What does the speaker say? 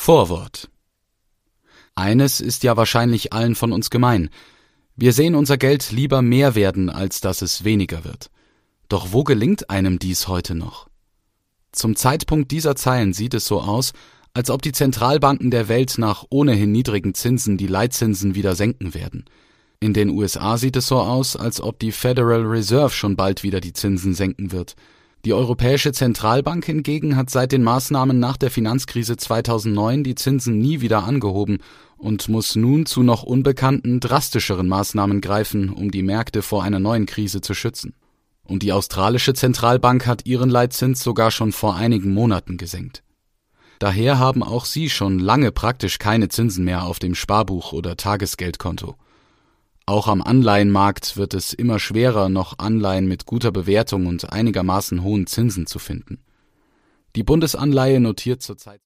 Vorwort. Eines ist ja wahrscheinlich allen von uns gemein. Wir sehen unser Geld lieber mehr werden, als dass es weniger wird. Doch wo gelingt einem dies heute noch? Zum Zeitpunkt dieser Zeilen sieht es so aus, als ob die Zentralbanken der Welt nach ohnehin niedrigen Zinsen die Leitzinsen wieder senken werden. In den USA sieht es so aus, als ob die Federal Reserve schon bald wieder die Zinsen senken wird. Die Europäische Zentralbank hingegen hat seit den Maßnahmen nach der Finanzkrise 2009 die Zinsen nie wieder angehoben und muss nun zu noch unbekannten, drastischeren Maßnahmen greifen, um die Märkte vor einer neuen Krise zu schützen. Und die australische Zentralbank hat ihren Leitzins sogar schon vor einigen Monaten gesenkt. Daher haben auch sie schon lange praktisch keine Zinsen mehr auf dem Sparbuch oder Tagesgeldkonto. Auch am Anleihenmarkt wird es immer schwerer, noch Anleihen mit guter Bewertung und einigermaßen hohen Zinsen zu finden. Die Bundesanleihe notiert zurzeit